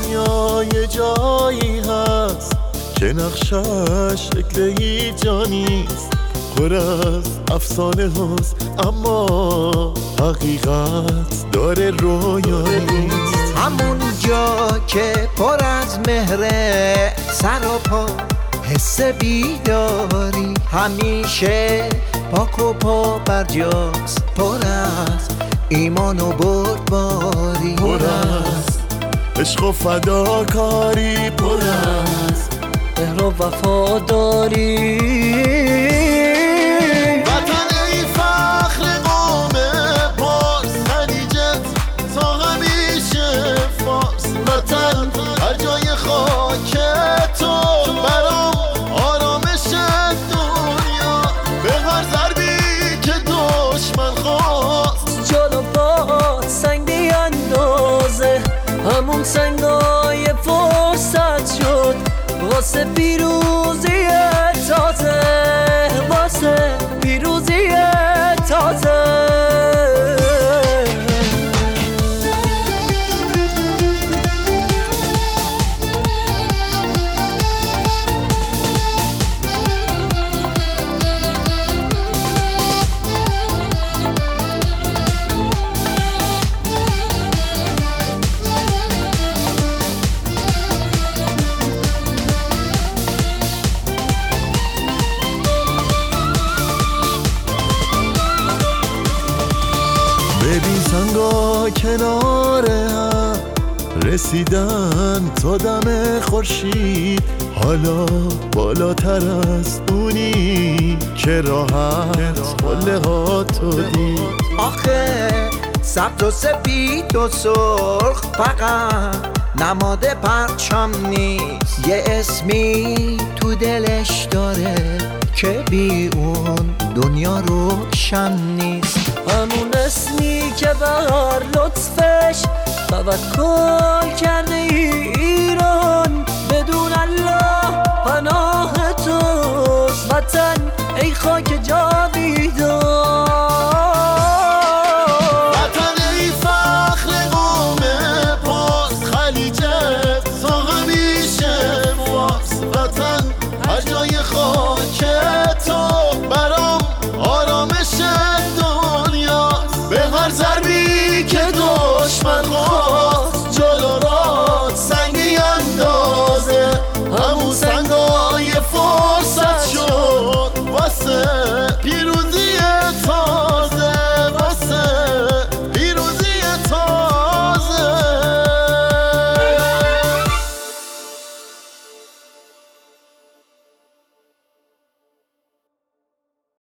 دنیا یه جایی هست که نقشش شکل هیچ جا نیست، پر از افسانه هست اما حقیقت داره رویا نیست. همون جا که پر از مهره سر و پا حس بیداری، همیشه پاک و پا برجاست، پر از ایمان و بردباری، پر از عشق و فداکاری، پر از مهر و وفاداری. وطن ای فخر قوم پارس، خلیجت تا همیشه فارس. وطن هر جای خاک تو برام آرامش دنیا، به هر ضربی که دشمن خواست جلو باد سنگ بیندازه، همون سنگای فرصت شد واسه پیروزی تازه، واسه پیروزی تازه. ببین سنگا کنار هم رسیدن تا دم خورشید، حالا بالاتر از اونی که راحت قله ها تو دید. آخه سبز و سفید و سرخ فقط نماد پرچم نیست، یه اسمی تو دلش داره که بی اون دنیا روشن نیست. همون اسمی که بر لطفش توکل کرده